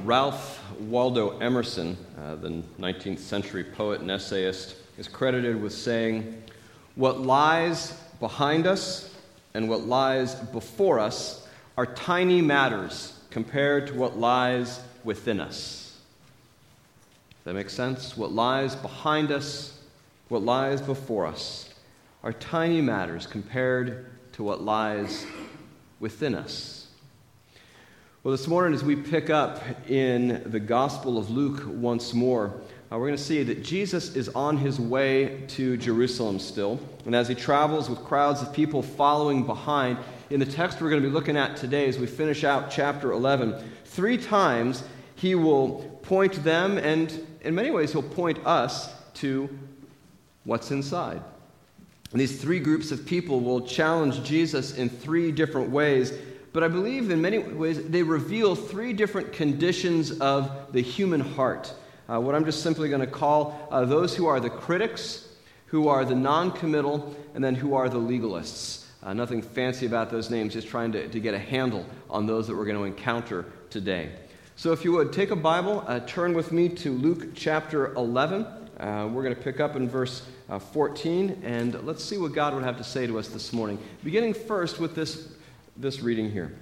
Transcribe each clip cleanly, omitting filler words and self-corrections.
Ralph Waldo Emerson, the 19th century poet and essayist, is credited with saying, "What lies behind us and what lies before us are tiny matters compared to what lies within us." Does that make sense? What lies behind us, what lies before us are tiny matters compared to what lies within us. Well, this morning as we pick up in the Gospel of Luke once more, we're going to see that Jesus is on his way to Jerusalem still. And as he travels with crowds of people following behind, in the text we're going to be looking at today as we finish out chapter 11, 3 times he will point them, and in many ways he'll point us to what's inside. And these 3 groups of people will challenge Jesus in 3 different ways, but I believe in many ways they reveal 3 different conditions of the human heart. What I'm just simply going to call those who are the critics, who are the non-committal, and then who are the legalists. Nothing fancy about those names, just trying to get a handle on those that we're going to encounter today. So if you would, take a Bible, turn with me to Luke chapter 11. We're going to pick up in verse 14, and let's see what God would have to say to us this morning. Beginning first with this reading here.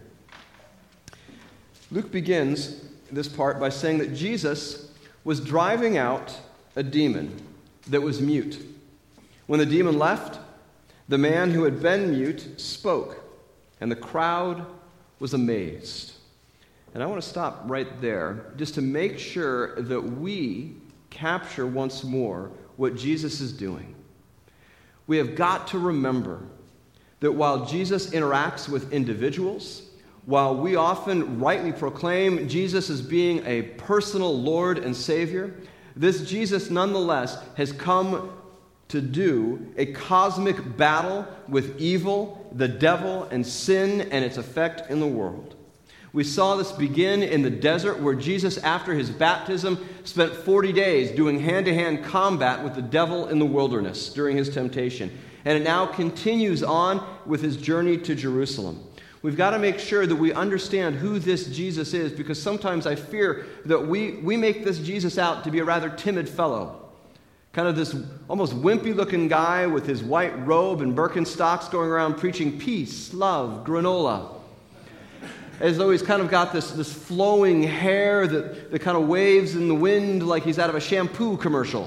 Luke begins this part by saying that Jesus was driving out a demon that was mute. When the demon left, the man who had been mute spoke, and the crowd was amazed. And I want to stop right there just to make sure that we capture once more what Jesus is doing. We have got to remember that while Jesus interacts with individuals, while we often rightly proclaim Jesus as being a personal Lord and Savior, this Jesus nonetheless has come to do a cosmic battle with evil, the devil, and sin and its effect in the world. We saw this begin in the desert where Jesus, after his baptism, spent 40 days doing hand-to-hand combat with the devil in the wilderness during his temptation. And it now continues on with his journey to Jerusalem. We've got to make sure that we understand who this Jesus is, because sometimes I fear that we make this Jesus out to be a rather timid fellow. Kind of this almost wimpy-looking guy with his white robe and Birkenstocks going around preaching peace, love, granola. As though he's kind of got this flowing hair that kind of waves in the wind like he's out of a shampoo commercial.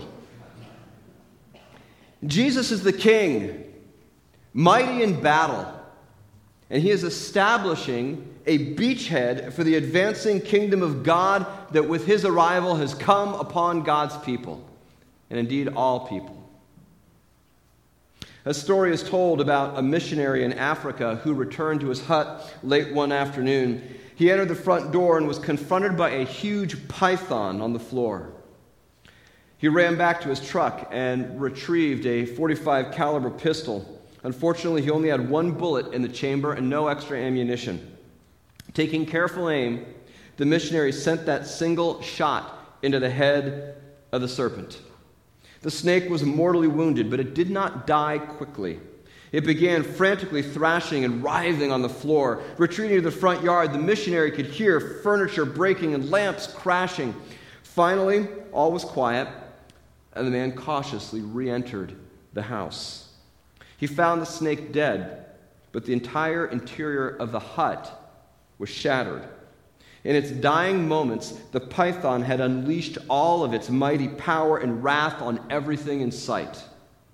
Jesus is the King, mighty in battle, and he is establishing a beachhead for the advancing kingdom of God that with his arrival has come upon God's people, and indeed all people. A story is told about a missionary in Africa who returned to his hut late one afternoon. He entered the front door and was confronted by a huge python on the floor. He ran back to his truck and retrieved a .45 caliber pistol. Unfortunately, he only had 1 bullet in the chamber and no extra ammunition. Taking careful aim, the missionary sent that single shot into the head of the serpent. The snake was mortally wounded, but it did not die quickly. It began frantically thrashing and writhing on the floor. Retreating to the front yard, the missionary could hear furniture breaking and lamps crashing. Finally, all was quiet, and the man cautiously re-entered the house. He found the snake dead, but the entire interior of the hut was shattered. In its dying moments, the python had unleashed all of its mighty power and wrath on everything in sight.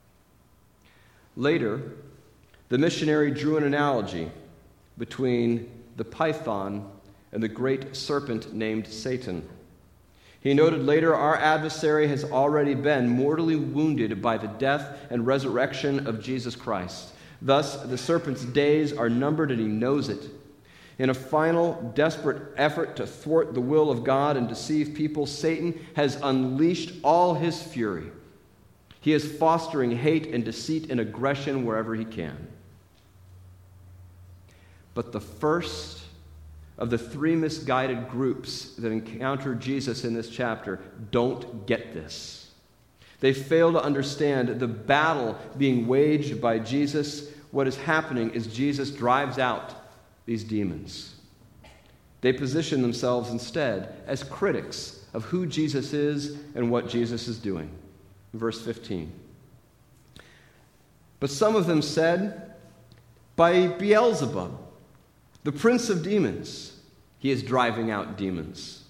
Later, the missionary drew an analogy between the python and the great serpent named Satan. He noted later, our adversary has already been mortally wounded by the death and resurrection of Jesus Christ. Thus, the serpent's days are numbered, and he knows it. In a final, desperate effort to thwart the will of God and deceive people, Satan has unleashed all his fury. He is fostering hate and deceit and aggression wherever he can. But the first of the 3 misguided groups that encounter Jesus in this chapter don't get this. They fail to understand the battle being waged by Jesus. What is happening is Jesus drives out these demons. They position themselves instead as critics of who Jesus is and what Jesus is doing. Verse 15. But some of them said, "By Beelzebub, the prince of demons, he is driving out demons."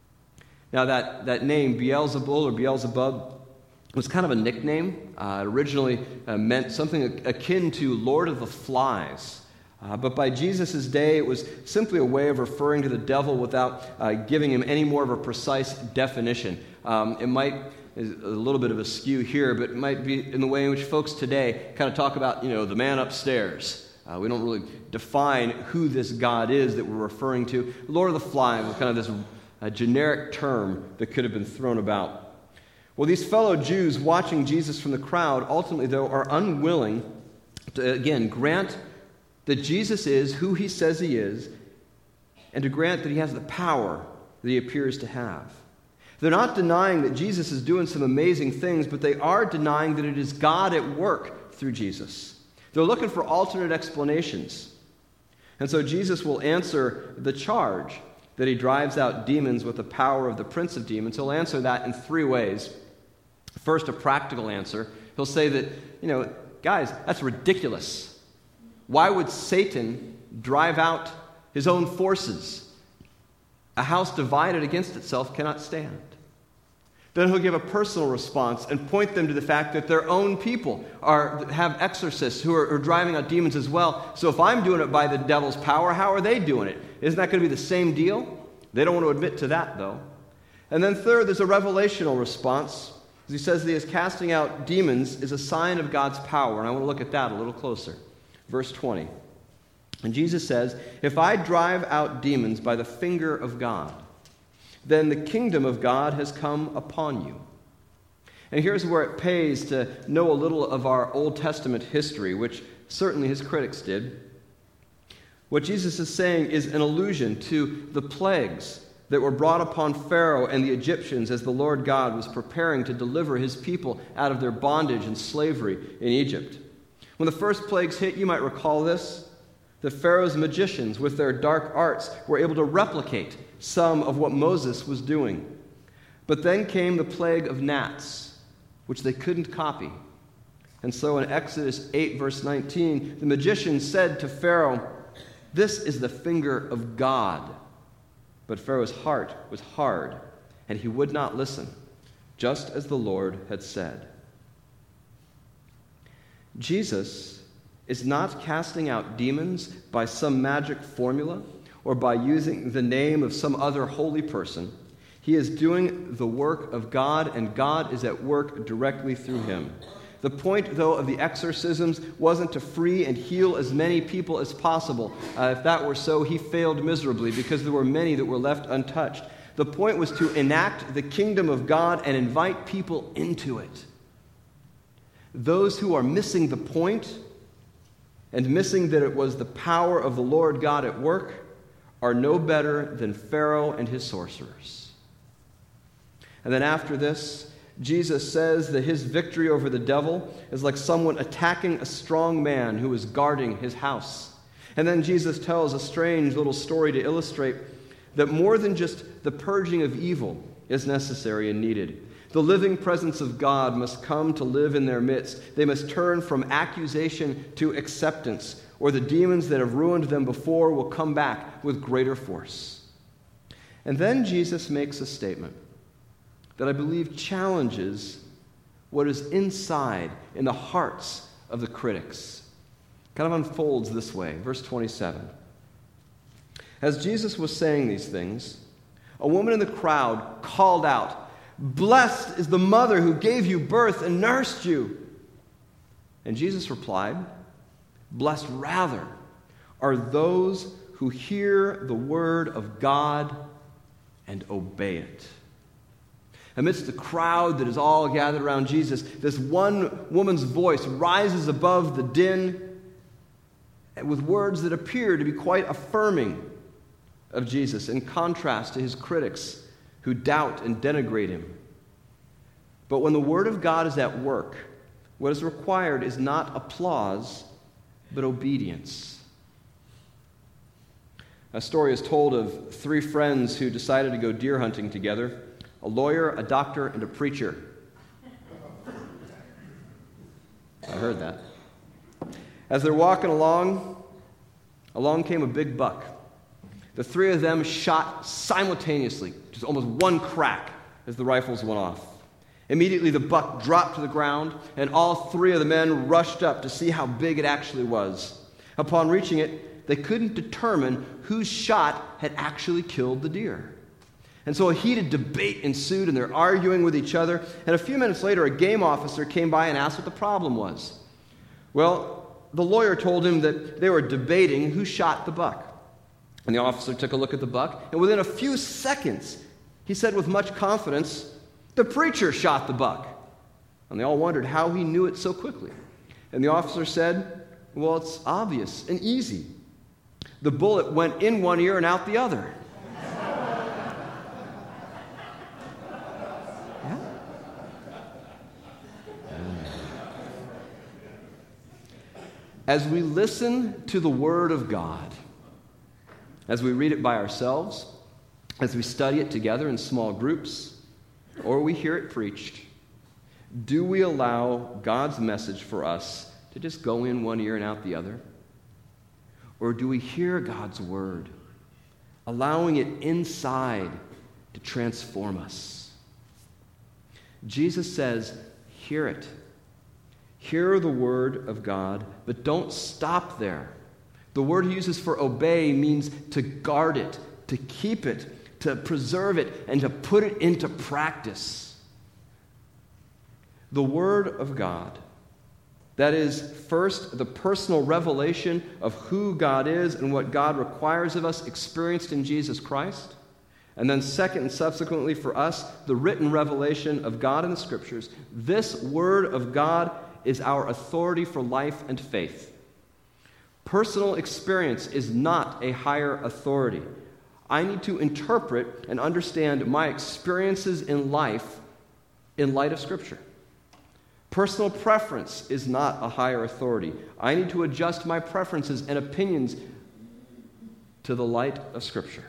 Now that name, Beelzebul or Beelzebub, was kind of a nickname. It originally meant something akin to Lord of the Flies. But by Jesus' day, it was simply a way of referring to the devil without giving him any more of a precise definition. It might, is a little bit of a skew here, but it might be in the way in which folks today kind of talk about, the man upstairs. We don't really define who this God is that we're referring to. Lord of the Flies was kind of this generic term that could have been thrown about. Well, these fellow Jews watching Jesus from the crowd ultimately, though, are unwilling to, again, grant that Jesus is who he says he is and to grant that he has the power that he appears to have. They're not denying that Jesus is doing some amazing things, but they are denying that it is God at work through Jesus. They're looking for alternate explanations. And so Jesus will answer the charge that he drives out demons with the power of the prince of demons. He'll answer that in three ways. First, a practical answer. He'll say that, guys, that's ridiculous. Why would Satan drive out his own forces? A house divided against itself cannot stand. Then he'll give a personal response and point them to the fact that their own people have exorcists who are driving out demons as well. So if I'm doing it by the devil's power, how are they doing it? Isn't that going to be the same deal? They don't want to admit to that, though. And then third, there's a revelational response. He says that his casting out demons is a sign of God's power. And I want to look at that a little closer. Verse 20. And Jesus says, "If I drive out demons by the finger of God, then the kingdom of God has come upon you." And here's where it pays to know a little of our Old Testament history, which certainly his critics did. What Jesus is saying is an allusion to the plagues that were brought upon Pharaoh and the Egyptians as the Lord God was preparing to deliver his people out of their bondage and slavery in Egypt. When the first plagues hit, you might recall this, the Pharaoh's magicians with their dark arts were able to replicate some of what Moses was doing. But then came the plague of gnats, which they couldn't copy. And so in Exodus 8, verse 19, the magicians said to Pharaoh, "This is the finger of God." But Pharaoh's heart was hard, and he would not listen, just as the Lord had said. Jesus is not casting out demons by some magic formula or by using the name of some other holy person. He is doing the work of God, and God is at work directly through him. The point, though, of the exorcisms wasn't to free and heal as many people as possible. If that were so, he failed miserably because there were many that were left untouched. The point was to enact the kingdom of God and invite people into it. Those who are missing the point and missing that it was the power of the Lord God at work are no better than Pharaoh and his sorcerers. And then after this, Jesus says that his victory over the devil is like someone attacking a strong man who is guarding his house. And then Jesus tells a strange little story to illustrate that more than just the purging of evil is necessary and needed. The living presence of God must come to live in their midst. They must turn from accusation to acceptance, or the demons that have ruined them before will come back with greater force. And then Jesus makes a statement that I believe challenges what is inside in the hearts of the critics. Kind of unfolds this way. Verse 27. As Jesus was saying these things, a woman in the crowd called out, "Blessed is the mother who gave you birth and nursed you." And Jesus replied, "Blessed rather are those who hear the word of God and obey it." Amidst the crowd that is all gathered around Jesus, this one woman's voice rises above the din with words that appear to be quite affirming of Jesus, in contrast to his critics who doubt and denigrate him. But when the word of God is at work, what is required is not applause, but obedience. A story is told of three friends who decided to go deer hunting together: a lawyer, a doctor, and a preacher. I heard that. As they're walking along came a big buck. The three of them shot simultaneously, just almost one crack as the rifles went off. Immediately the buck dropped to the ground, and all three of the men rushed up to see how big it actually was. Upon reaching it, they couldn't determine whose shot had actually killed the deer. And so a heated debate ensued, and they're arguing with each other. And a few minutes later, a game officer came by and asked what the problem was. Well, the lawyer told him that they were debating who shot the buck. And the officer took a look at the buck, and within a few seconds, he said with much confidence, "The preacher shot the buck." And they all wondered how he knew it so quickly. And the officer said, "Well, it's obvious and easy. The bullet went in one ear and out the other." As we listen to the Word of God, as we read it by ourselves, as we study it together in small groups, or we hear it preached, do we allow God's message for us to just go in one ear and out the other? Or do we hear God's Word, allowing it inside to transform us? Jesus says, hear it. Hear the Word of God, but don't stop there. The word he uses for obey means to guard it, to keep it, to preserve it, and to put it into practice. The Word of God, that is, first, the personal revelation of who God is and what God requires of us, experienced in Jesus Christ. And then second and subsequently for us, the written revelation of God in the Scriptures. This Word of God is our authority for life and faith. Personal experience is not a higher authority. I need to interpret and understand my experiences in life in light of Scripture. Personal preference is not a higher authority. I need to adjust my preferences and opinions to the light of Scripture.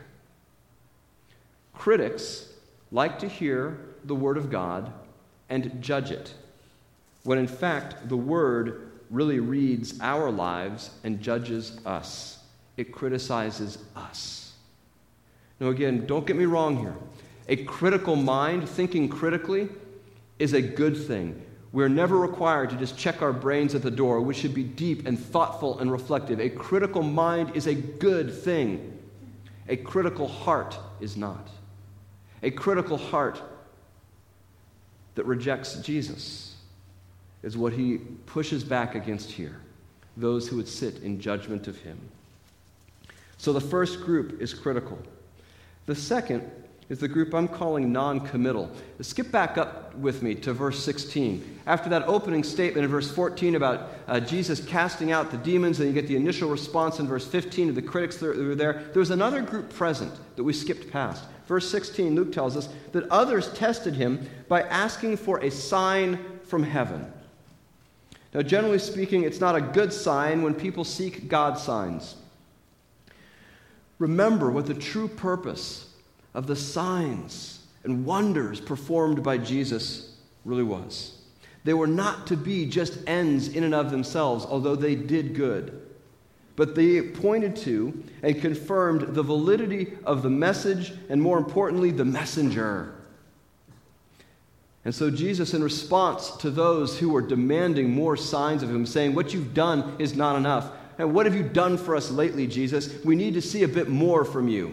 Critics like to hear the Word of God and judge it, when in fact the Word really reads our lives and judges us. It criticizes us. Now again, don't get me wrong here. A critical mind, thinking critically, is a good thing. We're never required to just check our brains at the door. We should be deep and thoughtful and reflective. A critical mind is a good thing. A critical heart is not. A critical heart that rejects Jesus is what he pushes back against here, those who would sit in judgment of him. So the first group is critical. The second is the group I'm calling non-committal. Skip back up with me to verse 16. After that opening statement in verse 14 about Jesus casting out the demons, and you get the initial response in verse 15 of the critics that were there, there was another group present that we skipped past. Verse 16, Luke tells us that others tested him by asking for a sign from heaven. Now, generally speaking, it's not a good sign when people seek God's signs. Remember what the true purpose of the signs and wonders performed by Jesus really was. They were not to be just ends in and of themselves, although they did good. But they pointed to and confirmed the validity of the message and, more importantly, the messenger. And so Jesus, in response to those who were demanding more signs of him, saying, "What you've done is not enough. And what have you done for us lately, Jesus? We need to see a bit more from you."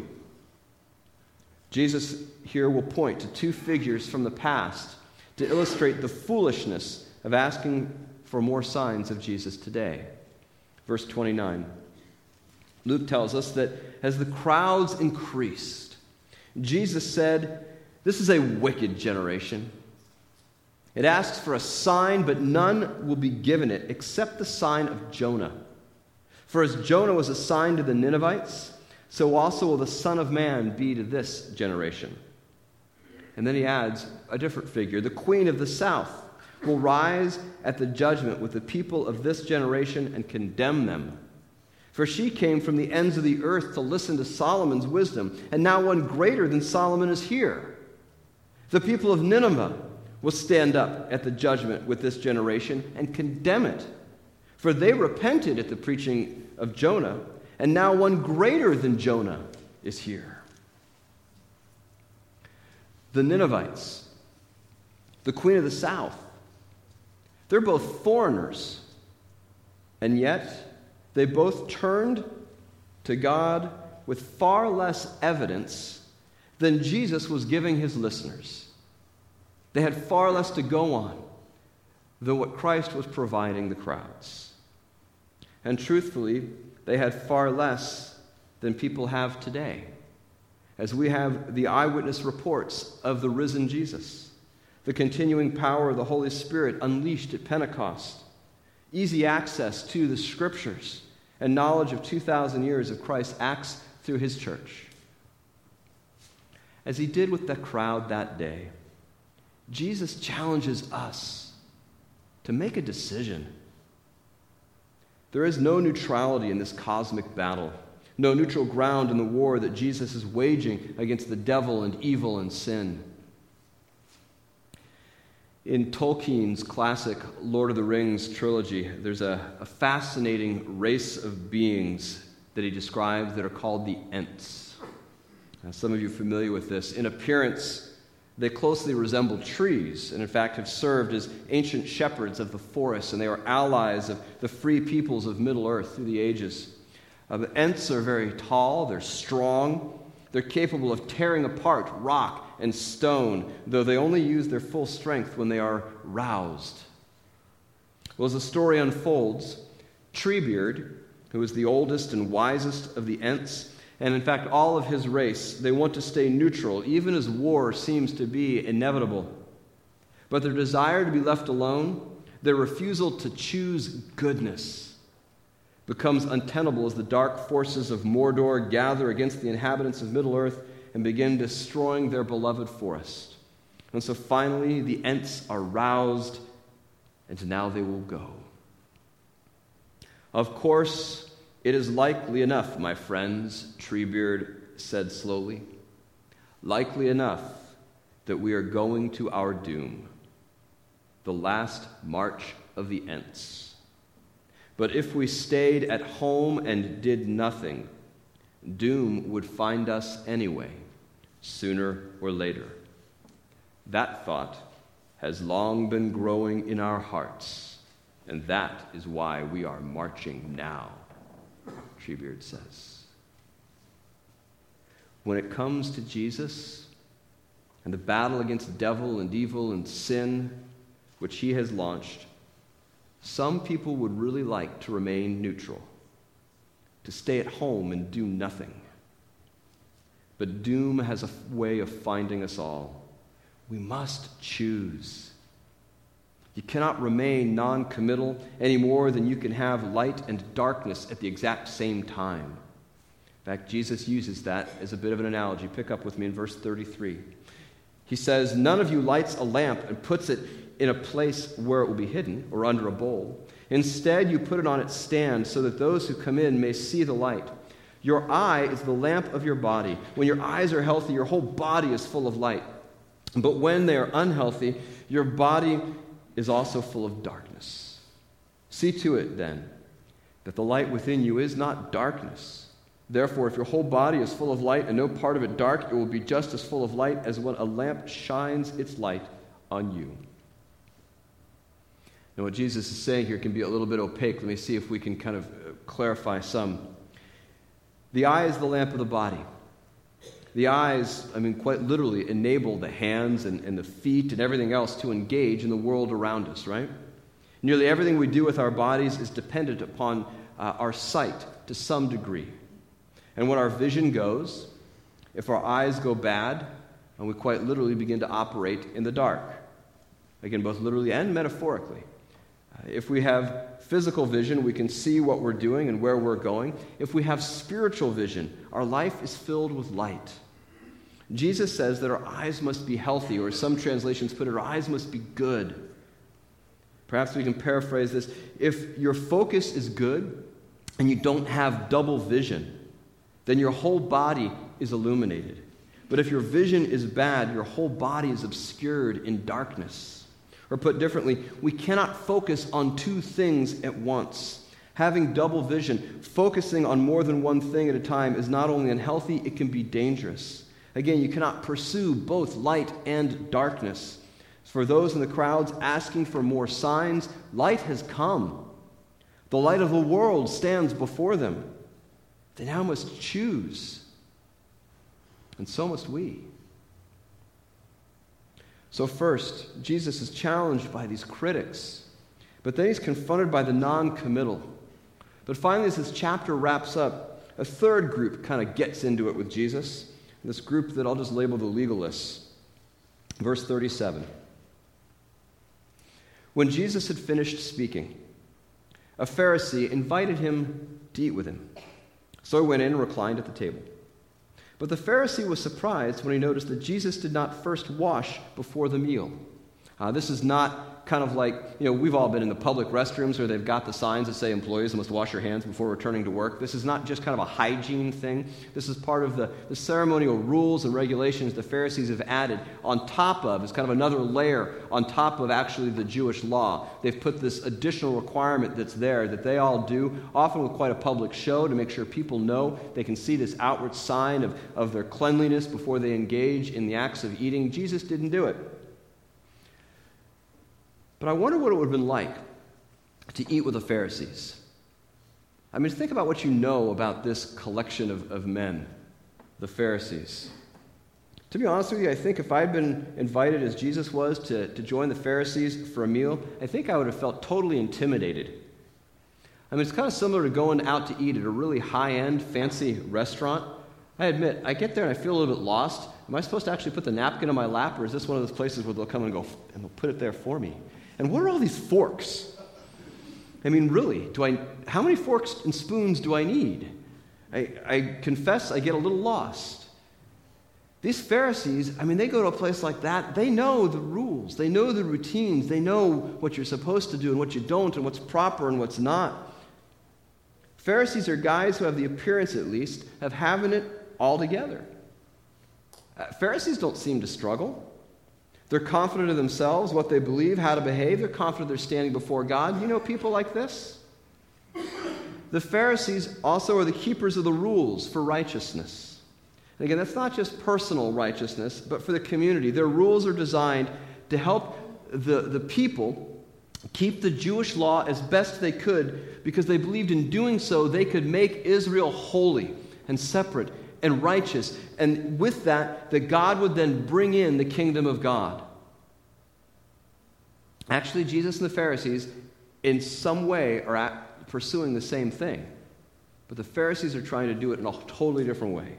Jesus here will point to two figures from the past to illustrate the foolishness of asking for more signs of Jesus today. Verse 29. Luke tells us that as the crowds increased, Jesus said, "This is a wicked generation. It asks for a sign, but none will be given it except the sign of Jonah. For as Jonah was a sign to the Ninevites, so also will the Son of Man be to this generation." And then he adds a different figure. "The Queen of the South will rise at the judgment with the people of this generation and condemn them. For she came from the ends of the earth to listen to Solomon's wisdom, and now one greater than Solomon is here. The people of Nineveh will stand up at the judgment with this generation and condemn it. For they repented at the preaching of Jonah, and now one greater than Jonah is here. The Ninevites, the queen of the south, they're both foreigners, and yet they both turned to God with far less evidence than Jesus was giving his listeners. They had far less to go on than what Christ was providing the crowds. And truthfully, they had far less than people have today, as we have the eyewitness reports of the risen Jesus, the continuing power of the Holy Spirit unleashed at Pentecost, easy access to the Scriptures, and knowledge of 2,000 years of Christ's acts through his church. As he did with the crowd that day, Jesus challenges us to make a decision. There is no neutrality in this cosmic battle, no neutral ground in the war that Jesus is waging against the devil and evil and sin. In Tolkien's classic Lord of the Rings trilogy, there's a fascinating race of beings that he describes that are called the Ents. Now, some of you are familiar with this. In appearance, they closely resemble trees, and in fact have served as ancient shepherds of the forest, and they are allies of the free peoples of Middle-earth through the ages. The Ents are very tall, they're strong, they're capable of tearing apart rock and stone, though they only use their full strength when they are roused. Well, as the story unfolds, Treebeard, who is the oldest and wisest of the Ents, and in fact all of his race, they want to stay neutral, even as war seems to be inevitable. But their desire to be left alone, their refusal to choose goodness, becomes untenable as the dark forces of Mordor gather against the inhabitants of Middle-earth and begin destroying their beloved forest. And so finally, the Ents are roused, and now they will go. Of course, it is likely enough, my friends, Treebeard said slowly, likely enough that we are going to our doom, the last march of the Ents. But if we stayed at home and did nothing, doom would find us anyway, sooner or later. That thought has long been growing in our hearts, and that is why we are marching now, Treebeard says. When it comes to Jesus and the battle against devil and evil and sin, which he has launched, some people would really like to remain neutral, to stay at home and do nothing. But doom has a way of finding us all. We must choose. You cannot remain non-committal any more than you can have light and darkness at the exact same time. In fact, Jesus uses that as a bit of an analogy. Pick up with me in verse 33. He says, "None of you lights a lamp and puts it in a place where it will be hidden or under a bowl. Instead, you put it on its stand so that those who come in may see the light. Your eye is the lamp of your body. When your eyes are healthy, your whole body is full of light. But when they are unhealthy, your body is also full of darkness. See to it, then, that the light within you is not darkness. Therefore, if your whole body is full of light and no part of it dark, it will be just as full of light as when a lamp shines its light on you." Now, what Jesus is saying here can be a little bit opaque. Let me see if we can kind of clarify some. The eye is the lamp of the body. The eyes, quite literally, enable the hands and the feet and everything else to engage in the world around us, right? Nearly everything we do with our bodies is dependent upon our sight to some degree. And when our vision goes, if our eyes go bad, and we quite literally begin to operate in the dark. Again, both literally and metaphorically. If we have physical vision, we can see what we're doing and where we're going. If we have spiritual vision, our life is filled with light. Jesus says that our eyes must be healthy, or some translations put it, our eyes must be good. Perhaps we can paraphrase this. If your focus is good, and you don't have double vision, then your whole body is illuminated. But if your vision is bad, your whole body is obscured in darkness. Or put differently, we cannot focus on two things at once. Having double vision, focusing on more than one thing at a time, is not only unhealthy, it can be dangerous. Again, you cannot pursue both light and darkness. For those in the crowds asking for more signs, light has come. The light of the world stands before them. They now must choose. And so must we. So first, Jesus is challenged by these critics, but then he's confronted by the non-committal. But finally, as this chapter wraps up, a third group kind of gets into it with Jesus, this group that I'll just label the legalists. Verse 37. When Jesus had finished speaking, a Pharisee invited him to eat with him. So he went in and reclined at the table. But the Pharisee was surprised when he noticed that Jesus did not first wash before the meal. This is not kind of like, we've all been in the public restrooms where they've got the signs that say employees must wash your hands before returning to work. This is not just kind of a hygiene thing. This is part of the ceremonial rules and regulations the Pharisees have added on top of, it's kind of another layer on top of actually the Jewish law. They've put this additional requirement that's there that they all do, often with quite a public show to make sure people know they can see this outward sign of their cleanliness before they engage in the acts of eating. Jesus didn't do it. But I wonder what it would have been like to eat with the Pharisees. I mean, think about what you know about this collection of men, the Pharisees. To be honest with you, I think if I'd been invited as Jesus was to join the Pharisees for a meal, I think I would have felt totally intimidated. I mean, it's kind of similar to going out to eat at a really high-end, fancy restaurant. I admit, I get there and I feel a little bit lost. Am I supposed to actually put the napkin on my lap, or is this one of those places where they'll come and go, and they'll put it there for me? And what are all these forks? I mean, really, how many forks and spoons do I need? I confess I get a little lost. These Pharisees, I mean, they go to a place like that, they know the rules, they know the routines, they know what you're supposed to do and what you don't and what's proper and what's not. Pharisees are guys who have the appearance, at least, of having it all together. Pharisees don't seem to struggle. They're confident of themselves, what they believe, how to behave. They're confident they're standing before God. You know people like this? The Pharisees also are the keepers of the rules for righteousness. And again, that's not just personal righteousness, but for the community. Their rules are designed to help the people keep the Jewish law as best they could, because they believed in doing so they could make Israel holy and separate and righteous, and with that God would then bring in the kingdom of God. Actually, Jesus and the Pharisees, in some way, are pursuing the same thing, but the Pharisees are trying to do it in a totally different way.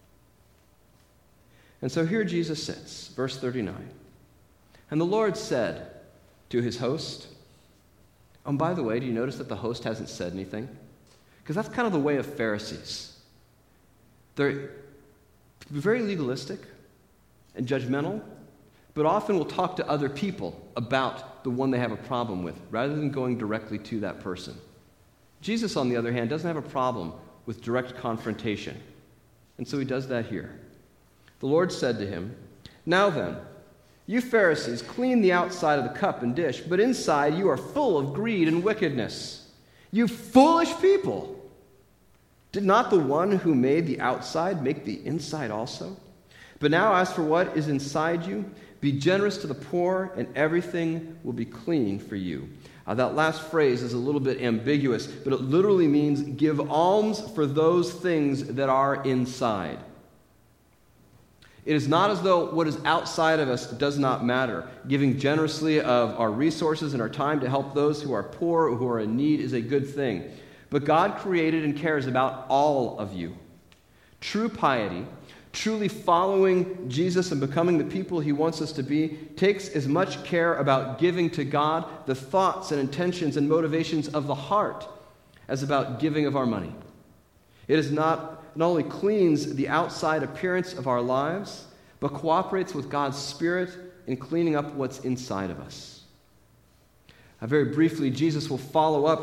And so here Jesus sits, verse 39. And the Lord said to his host, and by the way, do you notice that the host hasn't said anything? Because that's kind of the way of Pharisees. They're very legalistic and judgmental, but often will talk to other people about the one they have a problem with, rather than going directly to that person. Jesus, on the other hand, doesn't have a problem with direct confrontation, and so he does that here. The Lord said to him, "Now then, you Pharisees clean the outside of the cup and dish, but inside you are full of greed and wickedness. You foolish people! Did not the one who made the outside make the inside also? But now as for what is inside you, be generous to the poor, and everything will be clean for you." That last phrase is a little bit ambiguous, but it literally means give alms for those things that are inside. It is not as though what is outside of us does not matter. Giving generously of our resources and our time to help those who are poor or who are in need is a good thing. But God created and cares about all of you. True piety, truly following Jesus and becoming the people he wants us to be, takes as much care about giving to God the thoughts and intentions and motivations of the heart as about giving of our money. It is not only cleans the outside appearance of our lives, but cooperates with God's Spirit in cleaning up what's inside of us. Very briefly, Jesus will follow up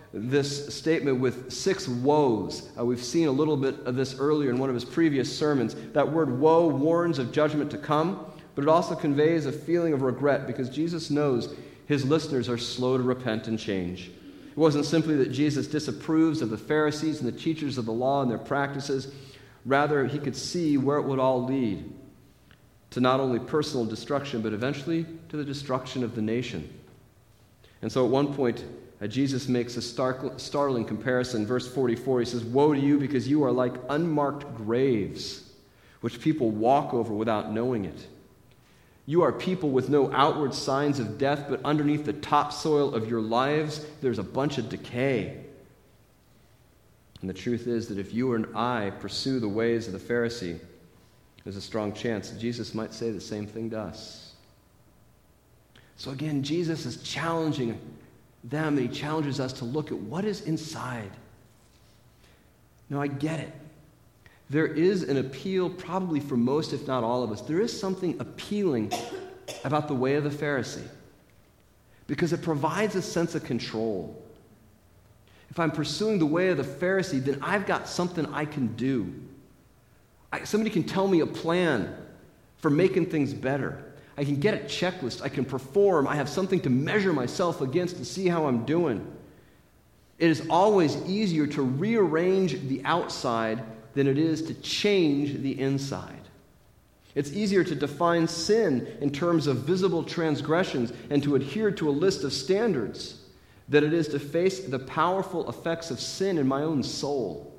this statement with 6 woes. We've seen a little bit of this earlier in one of his previous sermons. That word woe warns of judgment to come, but it also conveys a feeling of regret because Jesus knows his listeners are slow to repent and change. It wasn't simply that Jesus disapproves of the Pharisees and the teachers of the law and their practices. Rather, he could see where it would all lead to not only personal destruction, but eventually to the destruction of the nation. And so at one point, Jesus makes a startling comparison. Verse 44, he says, "Woe to you, because you are like unmarked graves, which people walk over without knowing it. You are people with no outward signs of death, but underneath the topsoil of your lives, there's a bunch of decay." And the truth is that if you and I pursue the ways of the Pharisee, there's a strong chance that Jesus might say the same thing to us. So again, Jesus is challenging them, and he challenges us to look at what is inside. Now, I get it. There is an appeal, probably for most, if not all of us. There is something appealing about the way of the Pharisee because it provides a sense of control. If I'm pursuing the way of the Pharisee, then I've got something I can do. Somebody can tell me a plan for making things better. I can get a checklist. I can perform. I have something to measure myself against to see how I'm doing. It is always easier to rearrange the outside than it is to change the inside. It's easier to define sin in terms of visible transgressions and to adhere to a list of standards than it is to face the powerful effects of sin in my own soul.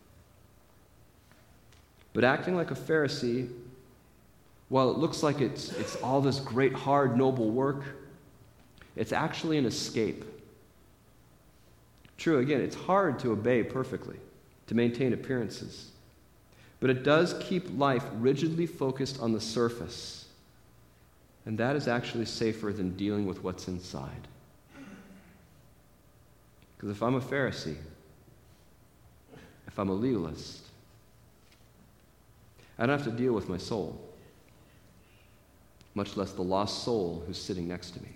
But acting like a Pharisee, while it looks like it's all this great, hard, noble work, it's actually an escape. True, again, it's hard to obey perfectly, to maintain appearances. But it does keep life rigidly focused on the surface. And that is actually safer than dealing with what's inside. Because if I'm a Pharisee, if I'm a legalist, I don't have to deal with my soul, much less the lost soul who's sitting next to me.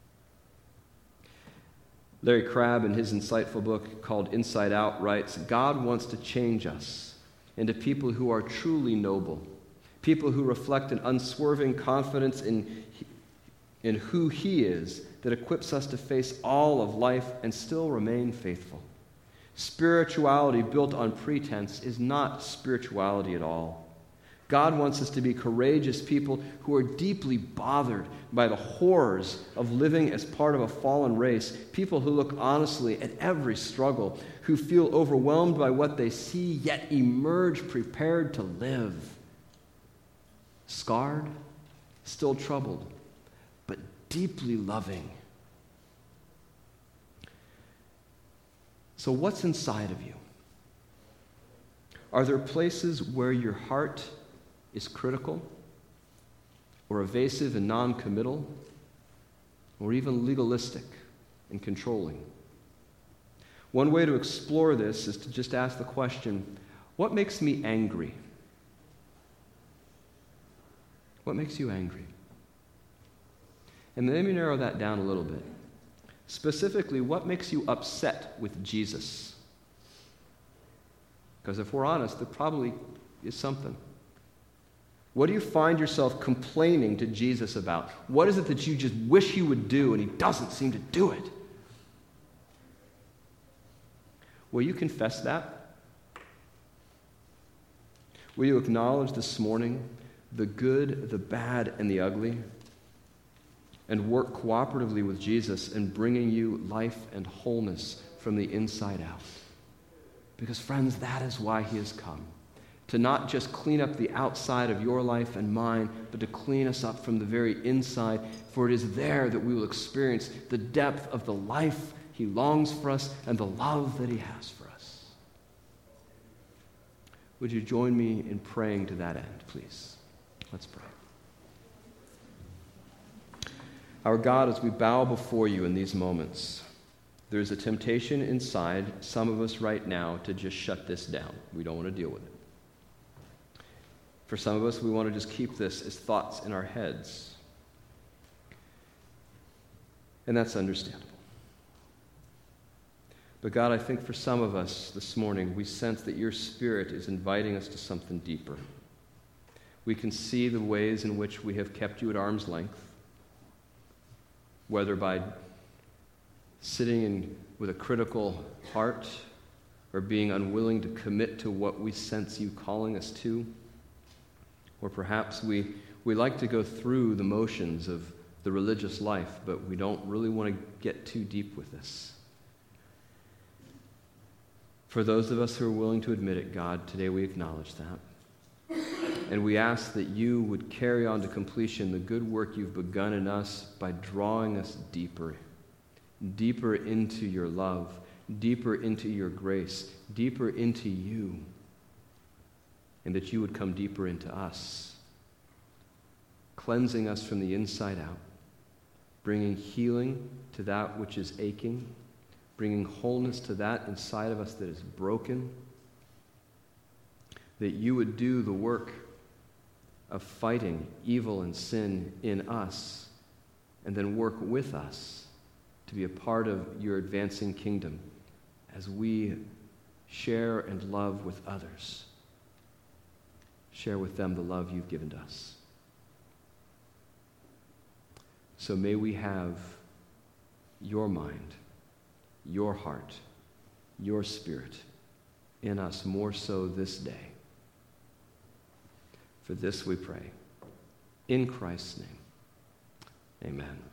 Larry Crabb, in his insightful book called Inside Out, writes, "God wants to change us into people who are truly noble, people who reflect an unswerving confidence in who He is that equips us to face all of life and still remain faithful. Spirituality built on pretense is not spirituality at all. God wants us to be courageous people who are deeply bothered by the horrors of living as part of a fallen race, people who look honestly at every struggle, who feel overwhelmed by what they see, yet emerge prepared to live. Scarred, still troubled, but deeply loving." So what's inside of you? Are there places where your heart is critical, or evasive and non-committal, or even legalistic and controlling? One way to explore this is to just ask the question, what makes me angry? What makes you angry? And let me narrow that down a little bit. Specifically, what makes you upset with Jesus? Because if we're honest, there probably is something. What do you find yourself complaining to Jesus about? What is it that you just wish He would do and He doesn't seem to do it? Will you confess that? Will you acknowledge this morning the good, the bad, and the ugly, and work cooperatively with Jesus in bringing you life and wholeness from the inside out? Because, friends, that is why He has come. To not just clean up the outside of your life and mine, but to clean us up from the very inside, for it is there that we will experience the depth of the life He longs for us and the love that He has for us. Would you join me in praying to that end, please? Let's pray. Our God, as we bow before You in these moments, there is a temptation inside some of us right now to just shut this down. We don't want to deal with it. For some of us, we want to just keep this as thoughts in our heads. And that's understandable. But God, I think for some of us this morning, we sense that your Spirit is inviting us to something deeper. We can see the ways in which we have kept you at arm's length, whether by sitting with a critical heart or being unwilling to commit to what we sense you calling us to. Or perhaps we like to go through the motions of the religious life, but we don't really want to get too deep with this. For those of us who are willing to admit it, God, today we acknowledge that. And we ask that you would carry on to completion the good work you've begun in us by drawing us deeper into your love, deeper into your grace, deeper into you, and that you would come deeper into us, cleansing us from the inside out, bringing healing to that which is aching, bringing wholeness to that inside of us that is broken, that you would do the work of fighting evil and sin in us, and then work with us to be a part of your advancing kingdom as we share and love with others. Share with them the love you've given to us. So may we have your mind, your heart, your Spirit in us more so this day. For this we pray. In Christ's name, amen.